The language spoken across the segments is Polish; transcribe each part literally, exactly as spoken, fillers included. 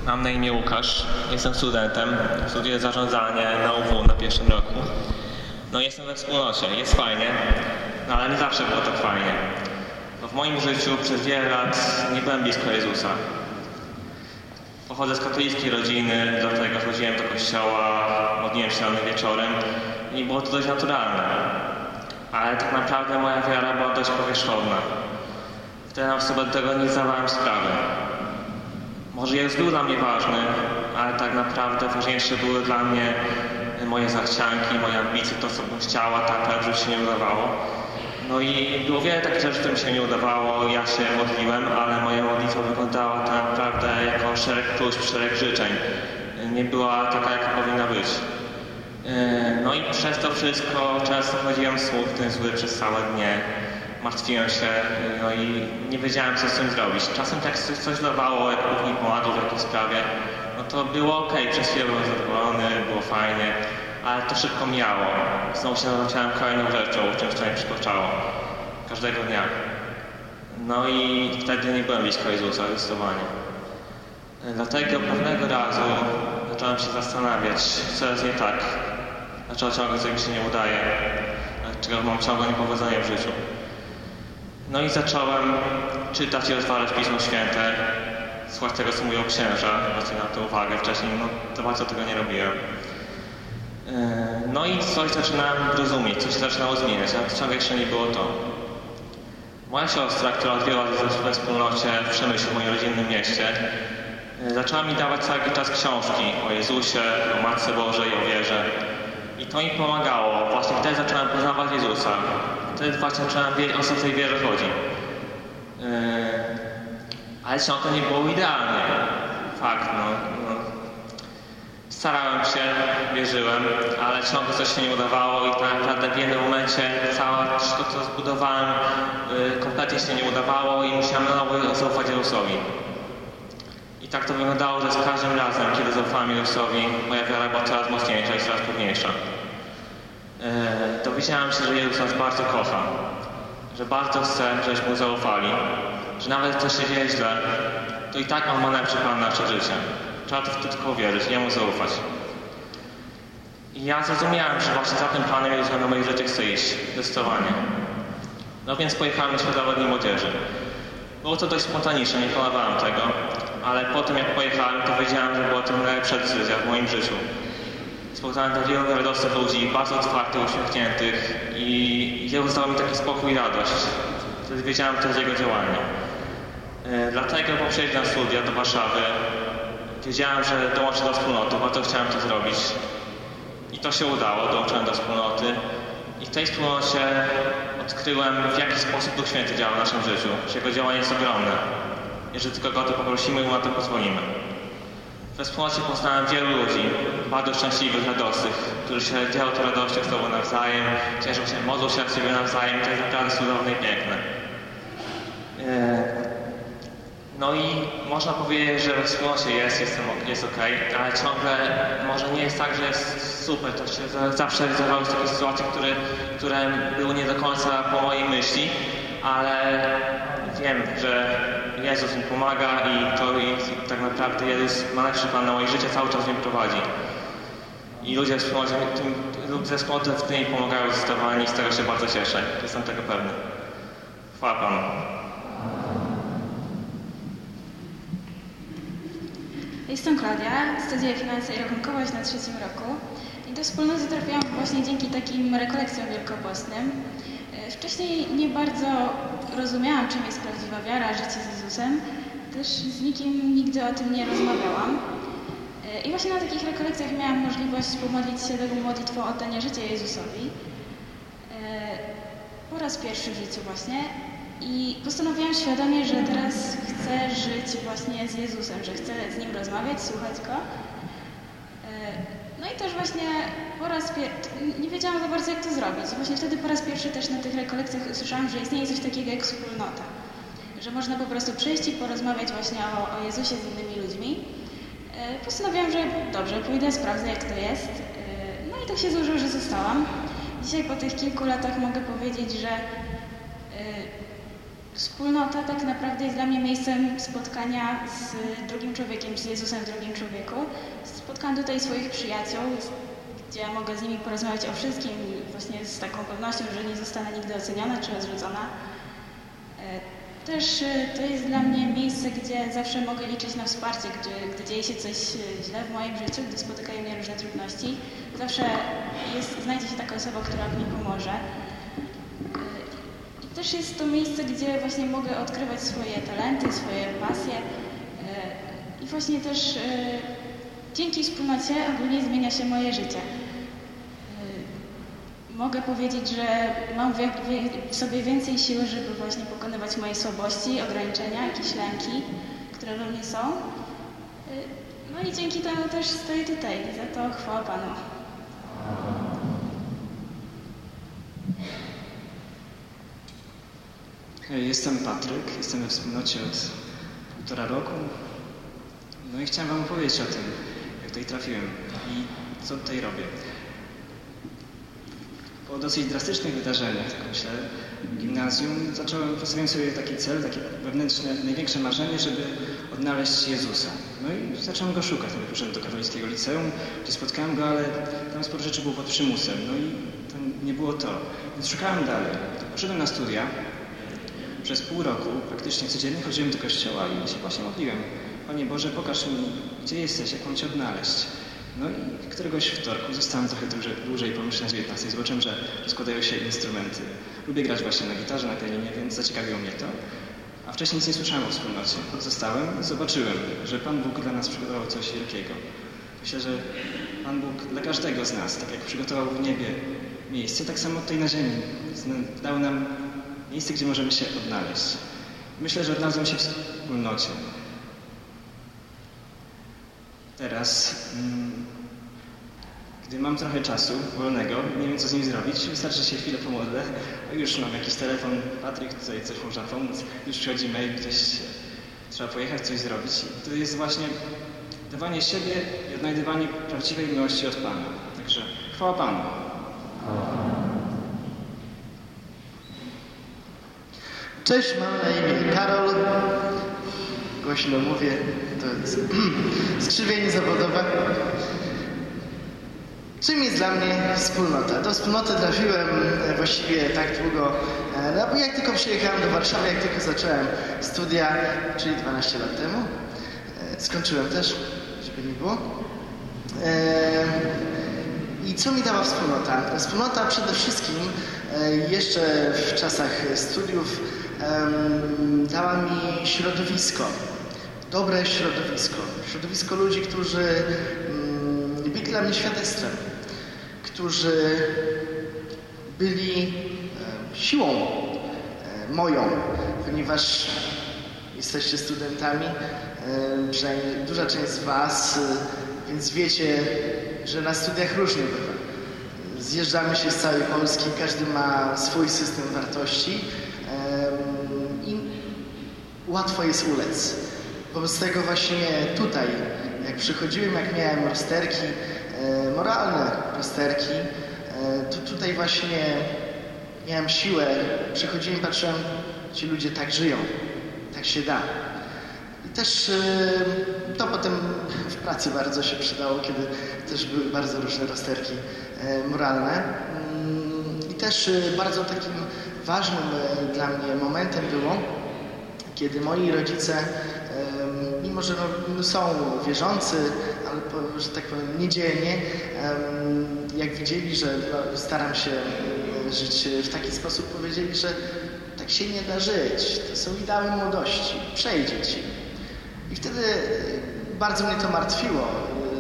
Mam na imię Łukasz, jestem studentem, studiuję zarządzanie na U W na pierwszym roku. No jestem we wspólnocie, jest fajnie, no ale nie zawsze było tak fajnie. Bo w moim życiu przez wiele lat nie byłem blisko Jezusa. Pochodzę z katolickiej rodziny, dlatego chodziłem do kościoła, modliłem się rano wieczorem i było to dość naturalne. Ale tak naprawdę moja wiara była dość powierzchowna. Wtedy sobie do tego nie zdawałem sprawy. Może Jezus był dla mnie ważny, ale tak naprawdę ważniejsze były dla mnie moje zachcianki, moje ambicje, to co bym chciała, tak naprawdę się nie udawało. No i było wiele takich rzeczy, którym się nie udawało, ja się modliłem, ale moja modlitwa wyglądała tak naprawdę jako szereg próśb, szereg życzeń. Nie była taka, jaka powinna być. No i przez to wszystko często chodziłem smutny, zły przez całe dnie. Martwiłem się, no i nie wiedziałem, co z tym zrobić. Czasem jak coś, coś dawało, jak Bóg mi pomagał w jakiejś sprawie, no to było ok, przez chwilę byłem zadowolony, było fajnie, ale to szybko mijało. Znowu się zacząłem kolejną rzeczą, czymś co mnie przytoczało. Każdego dnia. No i wtedy nie byłem blisko Jezusa, zdecydowanie. Dlatego pewnego razu zacząłem się zastanawiać, co jest nie tak. Dlaczego ciągle coś mi się nie udaje. Dlaczego mam ciągle niepowodzenie w życiu. No i zacząłem czytać i otwierać Pismo Święte, słuchać tego, co mówią księża, zwracać na to uwagę. Wcześniej no, to bardzo tego nie robiłem. No i coś zaczynałem rozumieć, coś się zaczynało zmieniać, ale ciągle jeszcze nie było to. Moja siostra, która odwiedzała we wspólnocie w Przemyślu, w moim rodzinnym mieście, zaczęła mi dawać cały czas książki o Jezusie, o Matce Bożej, o wierze. I to mi pomagało. Właśnie wtedy zacząłem poznawać Jezusa. Wtedy właśnie zacząłem wiedzieć, o co w tej wierze chodzi. Yy, ale ciągle nie było idealnie. Fakt, no, no. Starałem się, wierzyłem, ale ciągle coś się nie udawało i tak naprawdę w jednym momencie całe wszystko, co zbudowałem, yy, kompletnie się nie udawało i musiałem na nowo zaufać Jezusowi. I tak to wyglądało, że z każdym razem, kiedy zaufałem Jezusowi, moja wiara była coraz mocniejsza i coraz pewniejsza. Yy, dowiedziałem się, że Jezus nas bardzo kocha, że bardzo chce, żebyśmy Mu zaufali, że nawet jak coś się dzieje źle, to i tak On ma najlepszy plan na nasze życie. Trzeba to tylko wierzyć, Jemu zaufać. I ja zrozumiałem, że właśnie za tym planem Jezusa na moje życie chce iść, zdecydowanie. No więc pojechałem na Światowe Dni Młodzieży. Było to dość spontaniczne, nie planowałem tego, ale po tym jak pojechałem, to wiedziałem, że była to najlepsza decyzja w moim życiu. Spotkałem tam wielu radosnych ludzi, bardzo otwartych, uśmiechniętych i Jezus dał mi taki spokój i radość. Wtedy wiedziałem, że to jest Jego działanie. E, dlatego po przyjeździe na studia do Warszawy wiedziałem, że dołączę do wspólnoty, bardzo chciałem to zrobić. I to się udało, dołączyłem do wspólnoty. I w tej wspólnocie odkryłem, w jaki sposób Duch Święty działa w naszym życiu, że Jego działanie jest ogromne. Jeżeli tylko Go o to poprosimy i Mu na to pozwolimy. We wspólnocie poznałem wielu ludzi, bardzo szczęśliwych, radosnych, którzy się dzielą tą radością z Tobą nawzajem, cieszą się, modlą się od siebie nawzajem, to jest naprawdę cudowne i piękne. No i można powiedzieć, że we wspólnocie jest, jest, jest ok, ale ciągle może nie jest tak, że jest super. To się zawsze zdarzały takie sytuacje, które, które były nie do końca po mojej myśli, ale wiem, że Jezus mi pomaga i to i tak naprawdę Jezus ma najlepszy plan na moje życie, cały czas mnie prowadzi. I ludzie ze wspólnoty w tym pomagają zdecydowanie i z tego się bardzo cieszę. Jestem tego pewny. Chwała Panu. Jestem Klaudia, studiuję finanse i rachunkowość na trzecim roku i do wspólnoty trafiłam właśnie dzięki takim rekolekcjom wielkopostnym. Wcześniej nie bardzo rozumiałam, czym jest prawdziwa wiara, życie z Jezusem. Też z nikim nigdy o tym nie rozmawiałam. I właśnie na takich rekolekcjach miałam możliwość pomodlić się taką modlitwą o oddanie życia Jezusowi. Po raz pierwszy w życiu właśnie. I postanowiłam świadomie, że teraz chcę żyć właśnie z Jezusem, że chcę z Nim rozmawiać, słuchać Go. No i też właśnie po raz pierwszy, nie wiedziałam za bardzo jak to zrobić. Właśnie wtedy po raz pierwszy też na tych rekolekcjach usłyszałam, że istnieje coś takiego jak wspólnota. Że można po prostu przyjść i porozmawiać właśnie o, o Jezusie z innymi ludźmi. Postanowiłam, że dobrze, pójdę, sprawdzę jak to jest. No i tak się złożyło, że zostałam. Dzisiaj po tych kilku latach mogę powiedzieć, że Wspólnota tak naprawdę jest dla mnie miejscem spotkania z drugim człowiekiem, z Jezusem w drugim człowieku. Spotkałam tutaj swoich przyjaciół, gdzie ja mogę z nimi porozmawiać o wszystkim i właśnie z taką pewnością, że nie zostanę nigdy oceniona czy odrzucona. Też to jest dla mnie miejsce, gdzie zawsze mogę liczyć na wsparcie, gdzie, gdy dzieje się coś źle w moim życiu, gdy spotykają mnie różne trudności. Zawsze jest, znajdzie się taka osoba, która mi pomoże. I też jest to miejsce, gdzie właśnie mogę odkrywać swoje talenty, swoje pasje. I właśnie też dzięki wspólnocie ogólnie zmienia się moje życie. Mogę powiedzieć, że mam w sobie więcej siły, żeby właśnie pokonywać moje słabości, ograniczenia, jakieś lęki, które we mnie są. No i dzięki temu też stoję tutaj. Za to chwała Panu. Jestem Patryk, jestem we wspólnocie od półtora roku. No i chciałem wam opowiedzieć o tym, jak tutaj trafiłem i co tutaj robię. Po dosyć drastycznych wydarzeniach, tak myślę, w gimnazjum zacząłem, postawiłem sobie taki cel, takie wewnętrzne, największe marzenie, żeby odnaleźć Jezusa. No i zacząłem go szukać. Nawet poszedłem do katolickiego liceum, gdzie spotkałem go, ale tam sporo rzeczy było pod przymusem. No i to nie było to. Więc szukałem dalej. Poszedłem na studia. Przez pół roku praktycznie codziennie chodziłem do kościoła i się właśnie modliłem. Panie Boże, pokaż mi, gdzie jesteś, jak mam Cię odnaleźć. No i któregoś wtorku zostałem trochę dłużej, dłużej pomyśleć na dziewiętnastej. Zobaczyłem, że składają się instrumenty. Lubię grać właśnie na gitarze, na pianinie, więc zaciekawiło mnie to. A wcześniej nic nie słyszałem o wspólnocie. Zostałem i zobaczyłem, że Pan Bóg dla nas przygotował coś wielkiego. Myślę, że Pan Bóg dla każdego z nas, tak jak przygotował w niebie miejsce, tak samo tutaj na ziemi dał nam miejsce, gdzie możemy się odnaleźć. Myślę, że odnalazłem się w wspólnocie. Teraz, mm, gdy mam trochę czasu wolnego, nie wiem co z nim zrobić, wystarczy, że się chwilę pomodlę, a już mam jakiś telefon, Patryk, tutaj coś można pomóc, już przychodzi mail, gdzieś trzeba pojechać, coś zrobić. I to jest właśnie dawanie siebie i odnajdywanie prawdziwej miłości od Pana. Także chwała Panu. Cześć, mam na imię Karol. Głośno mówię, to jest skrzywienie zawodowe. Czym jest dla mnie wspólnota? Do wspólnoty trafiłem właściwie tak długo, no bo jak tylko przyjechałem do Warszawy, jak tylko zacząłem studia, czyli dwanaście lat temu. Skończyłem też, żeby nie było. I co mi dała wspólnota? Wspólnota przede wszystkim jeszcze w czasach studiów dała mi środowisko. Dobre środowisko. Środowisko ludzi, którzy byli dla mnie świadectwem. Którzy byli siłą moją, ponieważ jesteście studentami, przynajmniej duża część z was, więc wiecie, że na studiach różnie bywa. Zjeżdżamy się z całej Polski, każdy ma swój system wartości i łatwo jest ulec. Wobec tego właśnie tutaj, jak przychodziłem, jak miałem rozterki, moralne rozterki, to tutaj właśnie miałem siłę, przychodziłem, patrzyłem, ci ludzie tak żyją, tak się da. I też to potem w pracy bardzo się przydało, kiedy też były bardzo różne rozterki moralne. I też bardzo takim ważnym dla mnie momentem było, kiedy moi rodzice, mimo że no, są wierzący, ale że tak powiem niedzielnie, jak widzieli, że no, staram się żyć w taki sposób, powiedzieli, że tak się nie da żyć, to są ideały młodości, przejdzie ci. I wtedy bardzo mnie to martwiło,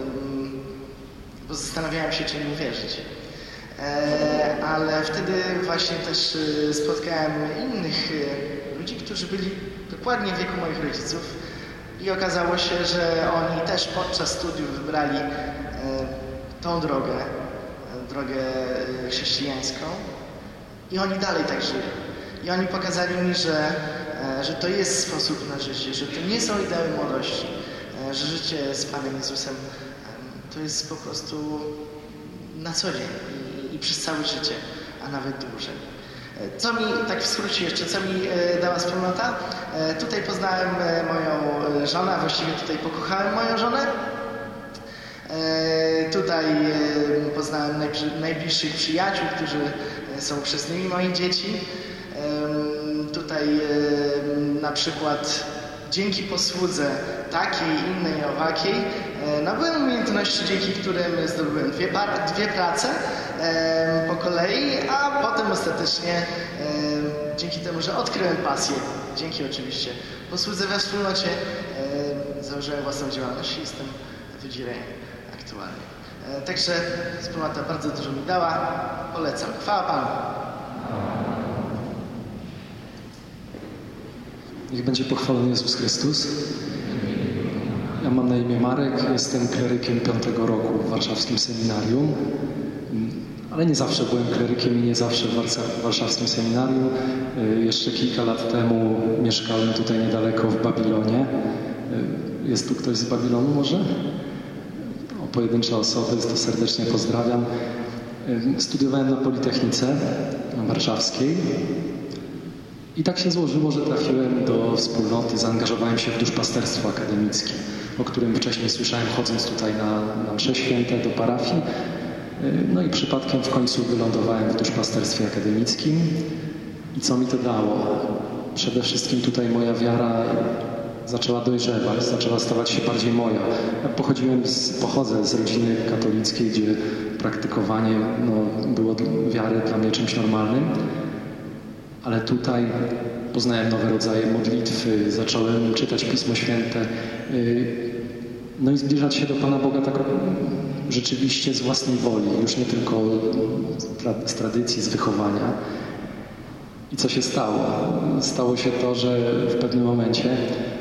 bo zastanawiałem się, czy im uwierzyć. Ale wtedy właśnie też spotkałem innych ludzi, którzy byli dokładnie w wieku moich rodziców i okazało się, że oni też podczas studiów wybrali tą drogę, drogę chrześcijańską i oni dalej tak żyją. I oni pokazali mi, że, że to jest sposób na życie, że to nie są ideały młodości, że życie z Panem Jezusem to jest po prostu na co dzień i, i przez całe życie, a nawet dłużej. Co mi, tak w skrócie jeszcze, co mi dała wspólnota? Tutaj poznałem moją żonę, a właściwie tutaj pokochałem moją żonę. Tutaj poznałem najbliższych przyjaciół, którzy są chrzestnymi moich dzieci. Tutaj na przykład dzięki posłudze takiej, innej, owakiej nabyłem umiejętności, dzięki którym zdobyłem dwie, dwie prace po kolei, a potem ostatecznie dzięki temu, że odkryłem pasję, dzięki oczywiście posłudze we wspólnocie, założyłem własną działalność i jestem w Dzirei aktualnie. Także wspólnota bardzo dużo mi dała, polecam. Chwała Panu. Niech będzie pochwalony Jezus Chrystus. Ja mam na imię Marek, jestem klerykiem piątego roku w warszawskim seminarium, ale nie zawsze byłem klerykiem i nie zawsze w warszawskim seminarium. Jeszcze kilka lat temu mieszkałem tutaj niedaleko w Babilonie. Jest tu ktoś z Babilonu może? O, pojedyncze osoby, to serdecznie pozdrawiam. Studiowałem na Politechnice Warszawskiej. I tak się złożyło, że trafiłem do wspólnoty, zaangażowałem się w duszpasterstwo akademickie, o którym wcześniej słyszałem, chodząc tutaj na, na msze święte do parafii. No i przypadkiem w końcu wylądowałem w duszpasterstwie akademickim. I co mi to dało? Przede wszystkim tutaj moja wiara zaczęła dojrzewać, zaczęła stawać się bardziej moja. Ja pochodziłem z, pochodzę z rodziny katolickiej, gdzie praktykowanie no, było wiary dla mnie czymś normalnym. Ale tutaj poznałem nowe rodzaje modlitwy, zacząłem czytać Pismo Święte, no i zbliżać się do Pana Boga tak rzeczywiście z własnej woli, już nie tylko z tradycji, z wychowania. I co się stało? Stało się to, że w pewnym momencie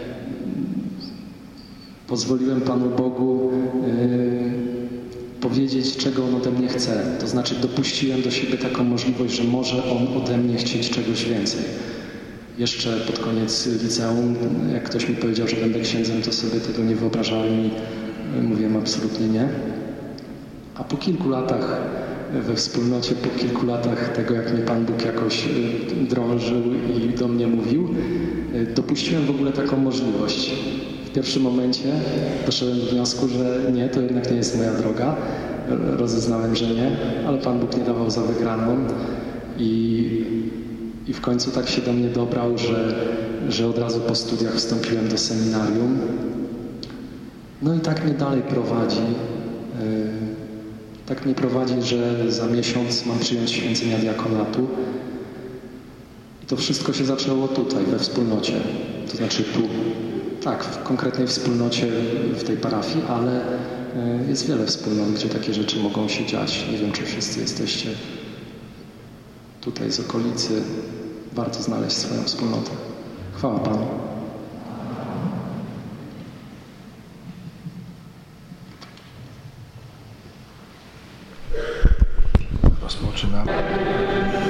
pozwoliłem Panu Bogu powiedzieć, czego On ode mnie chce. To znaczy dopuściłem do siebie taką możliwość, że może On ode mnie chcieć czegoś więcej. Jeszcze pod koniec liceum, jak ktoś mi powiedział, że będę księdzem, to sobie tego nie wyobrażałem i mówiłem absolutnie nie. A po kilku latach we wspólnocie, po kilku latach tego, jak mnie Pan Bóg jakoś drążył i do mnie mówił, dopuściłem w ogóle taką możliwość. W pierwszym momencie doszedłem do wniosku, że nie, to jednak nie jest moja droga. Rozeznałem, że nie, ale Pan Bóg nie dawał za wygraną i, i w końcu tak się do mnie dobrał, że, że od razu po studiach wstąpiłem do seminarium. No i tak mnie dalej prowadzi. Tak mnie prowadzi, że za miesiąc mam przyjąć święcenia diakonatu. I to wszystko się zaczęło tutaj, we wspólnocie. To znaczy tu. Tak, w konkretnej wspólnocie w tej parafii, ale jest wiele wspólnot, gdzie takie rzeczy mogą się dziać. Nie wiem, czy wszyscy jesteście tutaj z okolicy. Warto znaleźć swoją wspólnotę. Chwała Panu. Rozpoczynamy.